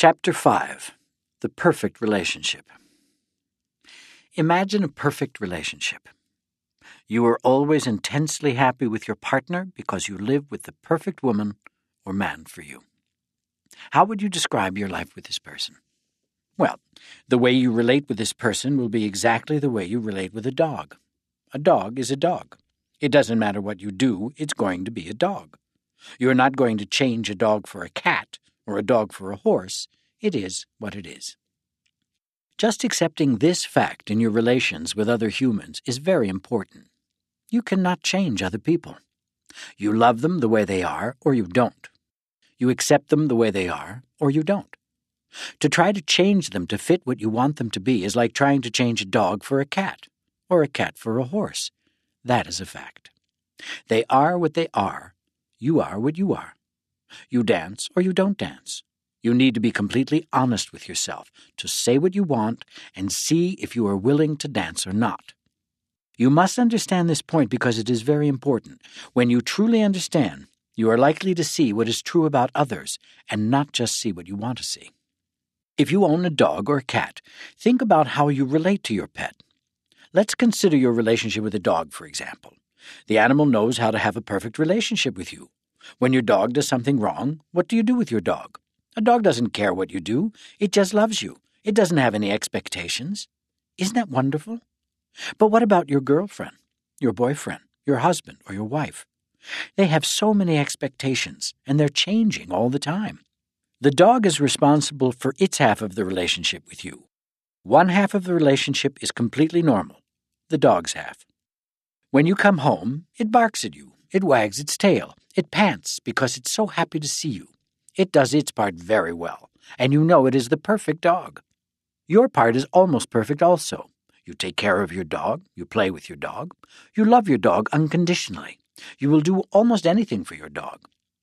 Chapter 5. The Perfect Relationship. Imagine a perfect relationship. You are always intensely happy with your partner because you live with the perfect woman or man for you. How would you describe your life with this person? Well, the way you relate with this person will be exactly the way you relate with a dog. A dog is a dog. It doesn't matter what you do, it's going to be a dog. You're not going to change a dog for a cat or a dog for a horse. It is what it is. Just accepting this fact in your relations with other humans is very important. You cannot change other people. You love them the way they are, or you don't. You accept them the way they are, or you don't. To try to change them to fit what you want them to be is like trying to change a dog for a cat, or a cat for a horse. That is a fact. They are what they are. You are what you are. You dance or you don't dance. You need to be completely honest with yourself, to say what you want and see if you are willing to dance or not. You must understand this point because it is very important. When you truly understand, you are likely to see what is true about others and not just see what you want to see. If you own a dog or a cat, think about how you relate to your pet. Let's consider your relationship with a dog, for example. The animal knows how to have a perfect relationship with you. When your dog does something wrong, what do you do with your dog? A dog doesn't care what you do. It just loves you. It doesn't have any expectations. Isn't that wonderful? But what about your girlfriend, your boyfriend, your husband, or your wife? They have so many expectations, and they're changing all the time. The dog is responsible for its half of the relationship with you. One half of the relationship is completely normal, the dog's half. When you come home, it barks at you, it wags its tail, it pants because it's so happy to see you. It does its part very well, and you know it is the perfect dog. Your part is almost perfect also. You take care of your dog, you play with your dog, you love your dog unconditionally. You will do almost anything for your dog.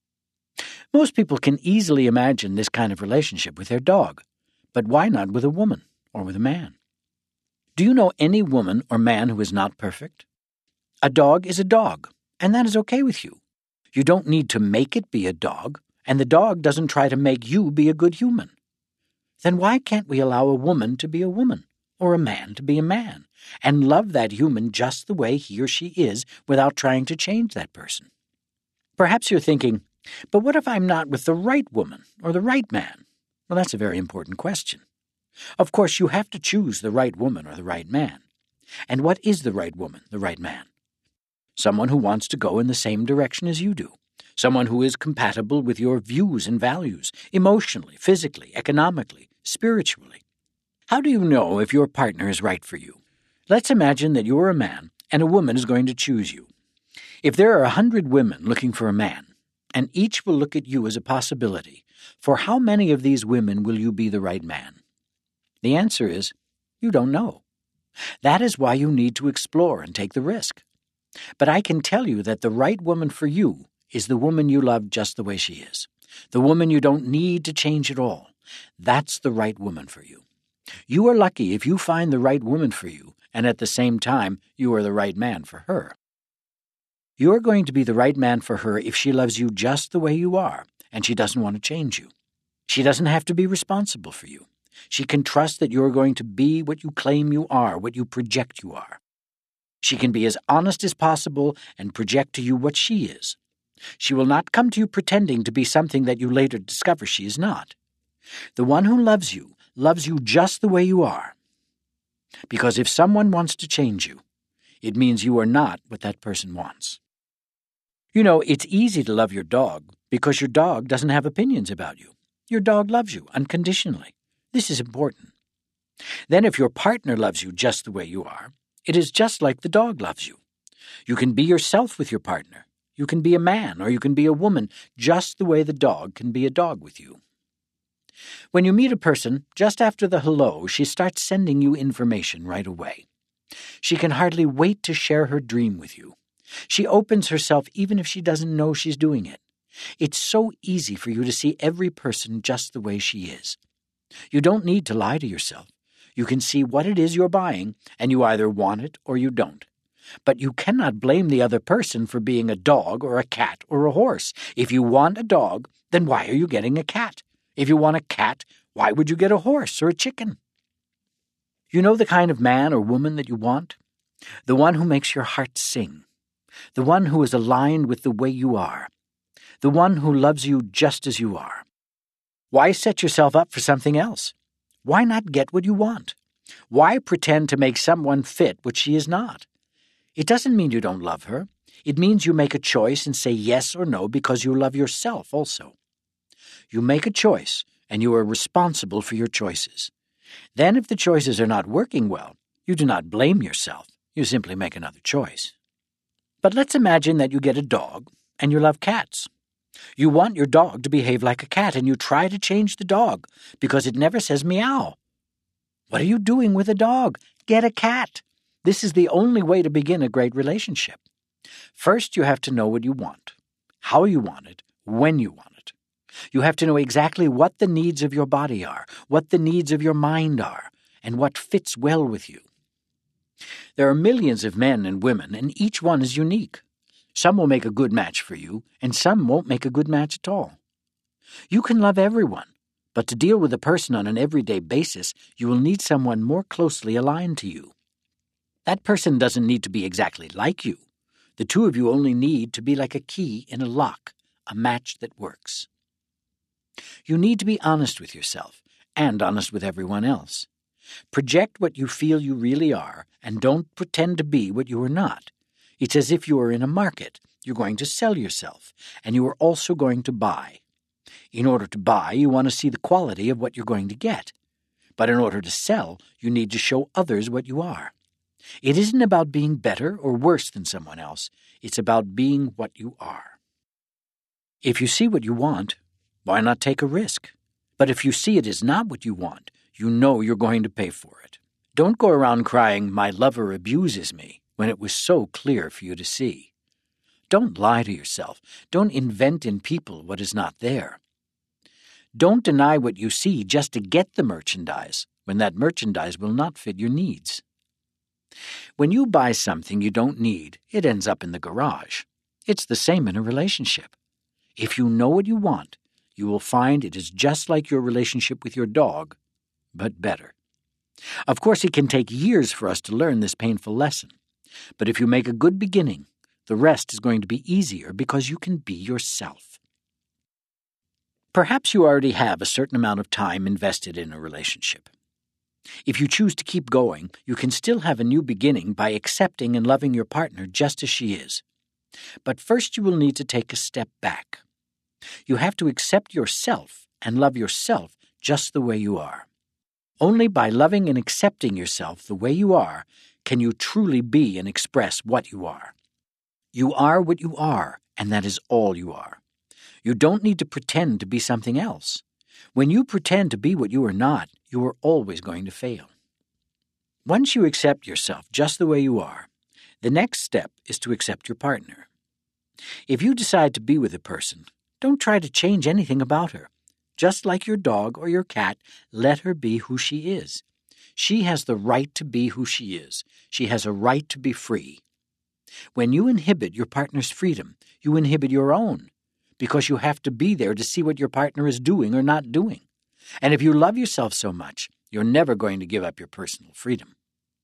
Most people can easily imagine this kind of relationship with their dog, but why not with a woman or with a man? Do you know any woman or man who is not perfect? A dog is a dog, and that is okay with you. You don't need to make it be a dog, and the dog doesn't try to make you be a good human. Then why can't we allow a woman to be a woman, or a man to be a man, and love that human just the way he or she is without trying to change that person? Perhaps you're thinking, but what if I'm not with the right woman or the right man? Well, that's a very important question. Of course, you have to choose the right woman or the right man. And what is the right woman, the right man? Someone who wants to go in the same direction as you do. Someone who is compatible with your views and values, emotionally, physically, economically, spiritually. How do you know if your partner is right for you? Let's imagine that you're a man and a woman is going to choose you. If there are 100 women looking for a man, and each will look at you as a possibility, for how many of these women will you be the right man? The answer is, you don't know. That is why you need to explore and take the risk. But I can tell you that the right woman for you is the woman you love just the way she is. The woman you don't need to change at all. That's the right woman for you. You are lucky if you find the right woman for you, and at the same time, you are the right man for her. You are going to be the right man for her if she loves you just the way you are, and she doesn't want to change you. She doesn't have to be responsible for you. She can trust that you are going to be what you claim you are, what you project you are. She can be as honest as possible and project to you what she is. She will not come to you pretending to be something that you later discover she is not. The one who loves you just the way you are. Because if someone wants to change you, it means you are not what that person wants. You know, it's easy to love your dog because your dog doesn't have opinions about you. Your dog loves you unconditionally. This is important. Then if your partner loves you just the way you are, it is just like the dog loves you. You can be yourself with your partner. You can be a man or you can be a woman just the way the dog can be a dog with you. When you meet a person, just after the hello, she starts sending you information right away. She can hardly wait to share her dream with you. She opens herself even if she doesn't know she's doing it. It's so easy for you to see every person just the way she is. You don't need to lie to yourself. You can see what it is you're buying, and you either want it or you don't. But you cannot blame the other person for being a dog or a cat or a horse. If you want a dog, then why are you getting a cat? If you want a cat, Why would you get a horse or a chicken? You know the kind of man or woman that you want? The one who makes your heart sing. The one who is aligned with the way you are. The one who loves you just as you are. Why set yourself up for something else? Why not get what you want? Why pretend to make someone fit what she is not? It doesn't mean you don't love her. It means you make a choice and say yes or no because you love yourself also. You make a choice, and you are responsible for your choices. Then if the choices are not working well, you do not blame yourself. You simply make another choice. But let's imagine that you get a dog, and you love cats. You want your dog to behave like a cat, and you try to change the dog because it never says meow. What are you doing with a dog? Get a cat. This is the only way to begin a great relationship. First, you have to know what you want, how you want it, when you want it. You have to know exactly what the needs of your body are, what the needs of your mind are, and what fits well with you. There are millions of men and women, and each one is unique. Some will make a good match for you, and some won't make a good match at all. You can love everyone, but to deal with a person on an everyday basis, you will need someone more closely aligned to you. That person doesn't need to be exactly like you. The two of you only need to be like a key in a lock, a match that works. You need to be honest with yourself and honest with everyone else. Project what you feel you really are, and don't pretend to be what you are not. It's as if you are in a market. You're going to sell yourself, and you are also going to buy. In order to buy, you want to see the quality of what you're going to get. But in order to sell, you need to show others what you are. It isn't about being better or worse than someone else. It's about being what you are. If you see what you want, why not take a risk? But if you see it is not what you want, you know you're going to pay for it. Don't go around crying, "My lover abuses me," when it was so clear for you to see. Don't lie to yourself. Don't invent in people what is not there. Don't deny what you see just to get the merchandise, when that merchandise will not fit your needs. When you buy something you don't need, it ends up in the garage. It's the same in a relationship. If you know what you want, you will find it is just like your relationship with your dog, but better. Of course, it can take years for us to learn this painful lesson. But if you make a good beginning, the rest is going to be easier because you can be yourself. Perhaps you already have a certain amount of time invested in a relationship. If you choose to keep going, you can still have a new beginning by accepting and loving your partner just as she is. But first you will need to take a step back. You have to accept yourself and love yourself just the way you are. Only by loving and accepting yourself the way you are can you truly be and express what you are. You are what you are, and that is all you are. You don't need to pretend to be something else. When you pretend to be what you are not, you are always going to fail. Once you accept yourself just the way you are, the next step is to accept your partner. If you decide to be with a person, don't try to change anything about her. Just like your dog or your cat, let her be who she is. She has the right to be who she is. She has a right to be free. When you inhibit your partner's freedom, you inhibit your own, because you have to be there to see what your partner is doing or not doing. And if you love yourself so much, you're never going to give up your personal freedom.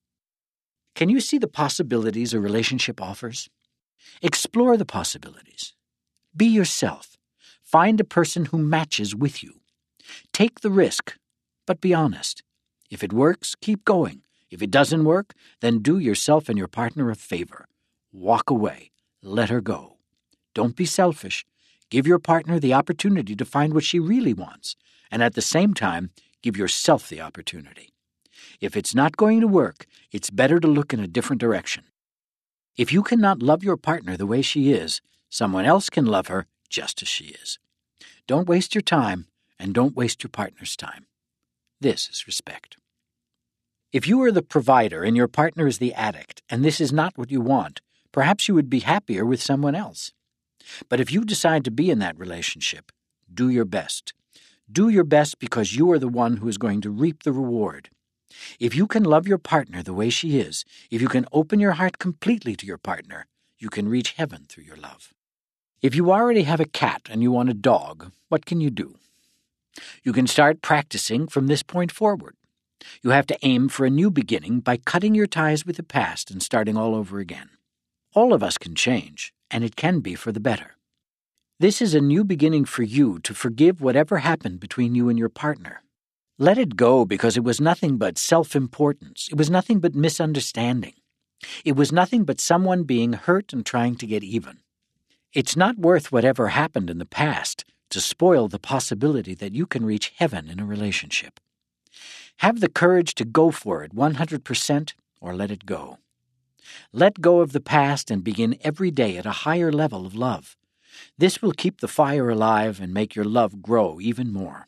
Can you see the possibilities a relationship offers? Explore the possibilities. Be yourself. Find a person who matches with you. Take the risk, but be honest. If it works, keep going. If it doesn't work, then do yourself and your partner a favor. Walk away. Let her go. Don't be selfish. Give your partner the opportunity to find what she really wants, and at the same time, give yourself the opportunity. If it's not going to work, it's better to look in a different direction. If you cannot love your partner the way she is, someone else can love her just as she is. Don't waste your time, and don't waste your partner's time. This is respect. If you are the provider and your partner is the addict, and this is not what you want, perhaps you would be happier with someone else. But if you decide to be in that relationship, do your best. Do your best because you are the one who is going to reap the reward. If you can love your partner the way she is, if you can open your heart completely to your partner, you can reach heaven through your love. If you already have a cat and you want a dog, what can you do? You can start practicing from this point forward. You have to aim for a new beginning by cutting your ties with the past and starting all over again. All of us can change, and it can be for the better. This is a new beginning for you to forgive whatever happened between you and your partner. Let it go because it was nothing but self-importance. It was nothing but misunderstanding. It was nothing but someone being hurt and trying to get even. It's not worth whatever happened in the past to spoil the possibility that you can reach heaven in a relationship. Have the courage to go for it 100% or let it go. Let go of the past and begin every day at a higher level of love. This will keep the fire alive and make your love grow even more.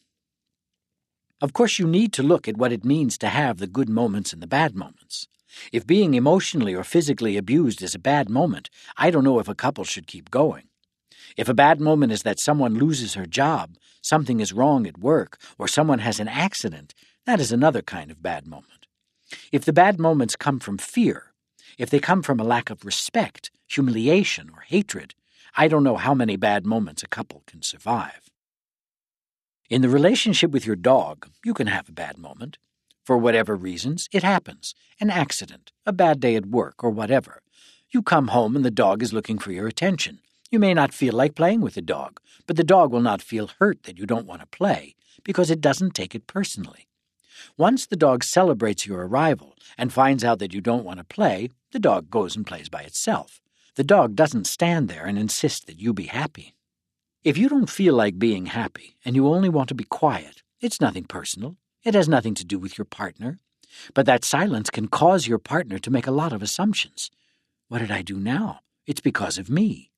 Of course, you need to look at what it means to have the good moments and the bad moments. If being emotionally or physically abused is a bad moment, I don't know if a couple should keep going. If a bad moment is that someone loses her job, something is wrong at work, or someone has an accident, that is another kind of bad moment. If the bad moments come from fear, if they come from a lack of respect, humiliation, or hatred, I don't know how many bad moments a couple can survive. In the relationship with your dog, you can have a bad moment. For whatever reasons, it happens. An accident, a bad day at work, or whatever. You come home and the dog is looking for your attention. You may not feel like playing with the dog, but the dog will not feel hurt that you don't want to play, because it doesn't take it personally. Once the dog celebrates your arrival and finds out that you don't want to play, the dog goes and plays by itself. The dog doesn't stand there and insist that you be happy. If you don't feel like being happy and you only want to be quiet, it's nothing personal. It has nothing to do with your partner. But that silence can cause your partner to make a lot of assumptions. What did I do now? It's because of me.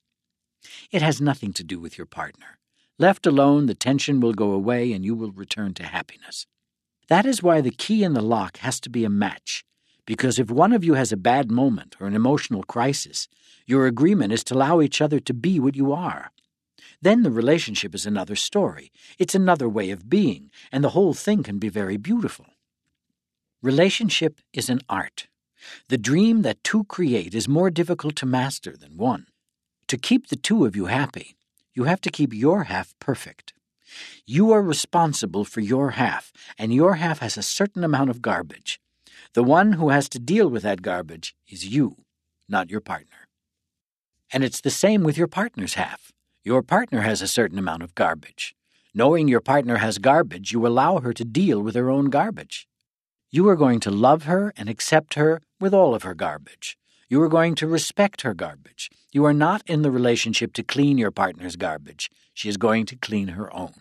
It has nothing to do with your partner. Left alone, the tension will go away and you will return to happiness. That is why the key in the lock has to be a match. Because if one of you has a bad moment or an emotional crisis, your agreement is to allow each other to be what you are. Then the relationship is another story. It's another way of being, and the whole thing can be very beautiful. Relationship is an art. The dream that two create is more difficult to master than one. To keep the two of you happy, you have to keep your half perfect. You are responsible for your half, and your half has a certain amount of garbage. The one who has to deal with that garbage is you, not your partner. And it's the same with your partner's half. Your partner has a certain amount of garbage. Knowing your partner has garbage, you allow her to deal with her own garbage. You are going to love her and accept her with all of her garbage. You are going to respect her garbage. You are not in the relationship to clean your partner's garbage. She is going to clean her own.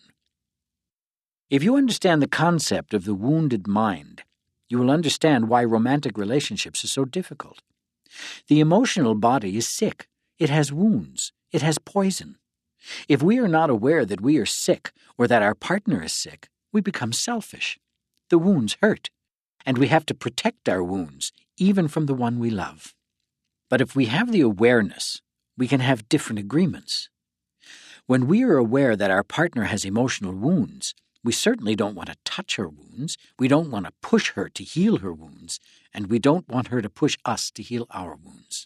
If you understand the concept of the wounded mind, you will understand why romantic relationships are so difficult. The emotional body is sick. It has wounds. It has poison. If we are not aware that we are sick or that our partner is sick, we become selfish. The wounds hurt, and we have to protect our wounds, even from the one we love. But if we have the awareness, we can have different agreements. When we are aware that our partner has emotional wounds, we certainly don't want to touch her wounds, we don't want to push her to heal her wounds, and we don't want her to push us to heal our wounds.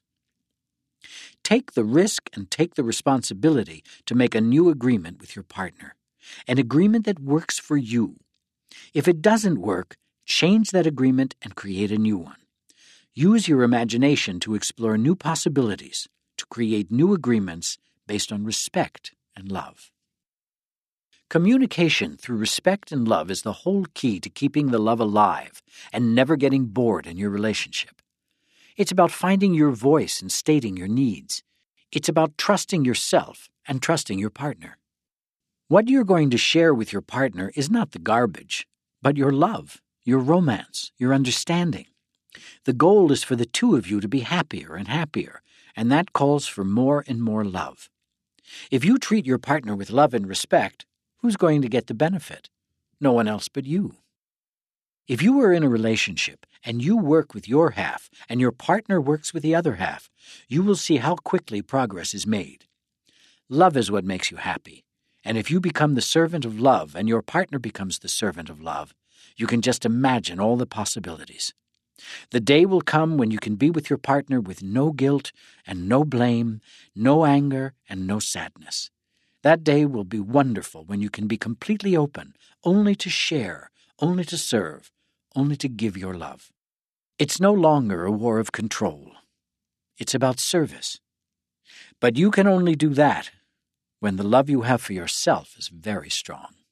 Take the risk and take the responsibility to make a new agreement with your partner, an agreement that works for you. If it doesn't work, change that agreement and create a new one. Use your imagination to explore new possibilities, to create new agreements based on respect and love. Communication through respect and love is the whole key to keeping the love alive and never getting bored in your relationship. It's about finding your voice and stating your needs. It's about trusting yourself and trusting your partner. What you're going to share with your partner is not the garbage, but your love, your romance, your understanding. The goal is for the two of you to be happier and happier, and that calls for more and more love. If you treat your partner with love and respect, who's going to get the benefit? No one else but you. If you are in a relationship and you work with your half and your partner works with the other half, you will see how quickly progress is made. Love is what makes you happy, and if you become the servant of love and your partner becomes the servant of love, you can just imagine all the possibilities. The day will come when you can be with your partner with no guilt and no blame, no anger and no sadness. That day will be wonderful when you can be completely open, only to share, only to serve, only to give your love. It's no longer a war of control. It's about service. But you can only do that when the love you have for yourself is very strong.